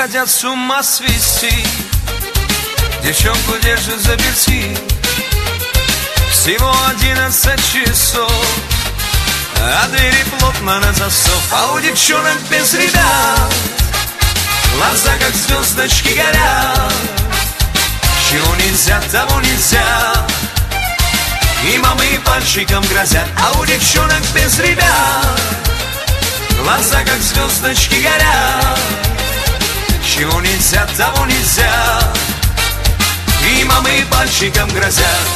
хотят с ума свести, девчонку держат заперти. Всего 11 часов, а двери плотно на засов. А у девчонок без ребят глаза как звездочки горят. Чего нельзя, того нельзя, и мамы пальчиком грозят. А у девчонок без ребят глаза как звездочки горят. Чего нельзя, того нельзя, и мамы пальчиком грозят.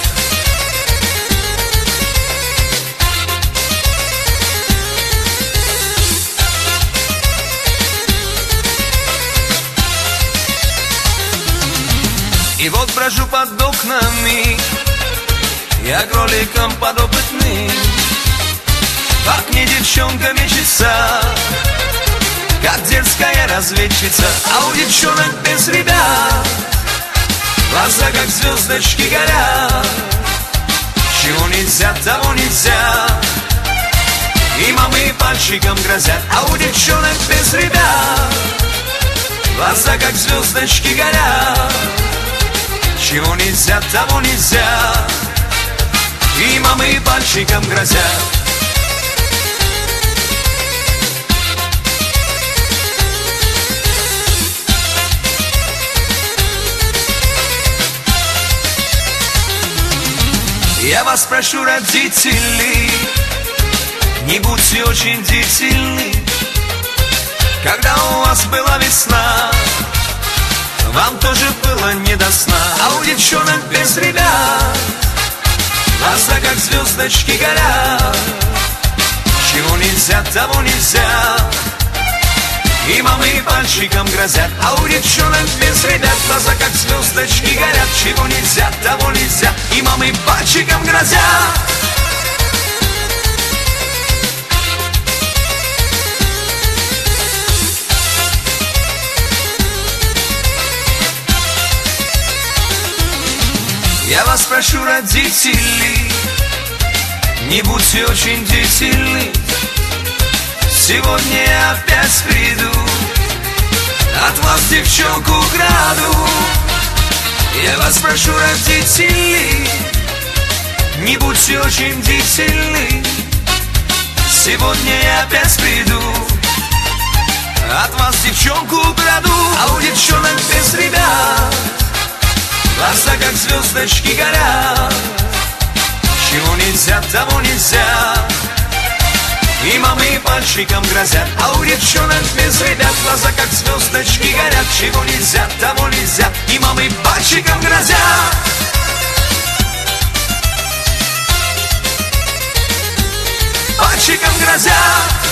И вот брожу под окнами, я кроликом подопытный. Как мне девчонка мечется, как дерзкая разведчица. А у девчонок без ребят глаза как звездочки горят. Чего нельзя, того нельзя, и мамы пальчиком грозят. А у девчонок без ребят глаза как звездочки горят. Чего нельзя, того нельзя, и мамы пальчиком грозят. Я вас прошу, родители, не будьте очень длительны. Когда у вас была весна, вам тоже было не до сна. А у девчонок без ребят глаза как звездочки горят. Чего нельзя, того нельзя, и мамы пальчиком грозят. А у девчонок без ребят глаза как звездочки горят. Чего нельзя, того нельзя, и мамы пальчиком грозят. Я вас прошу, родители, не будьте очень длительны. Сегодня я опять приду, от вас девчонку украду. Я вас прошу, родители, не будьте очень длительны. Сегодня я опять приду, от вас девчонку украду. А у девчонок без ребят глаза как звездочки горят. Чего нельзя, того нельзя, и мамы пальчиком грозят. А у девчонок без ребят глаза как звездочки горят. Чего нельзя, того нельзя, и мамы пальчиком грозят. Пальчиком грозят.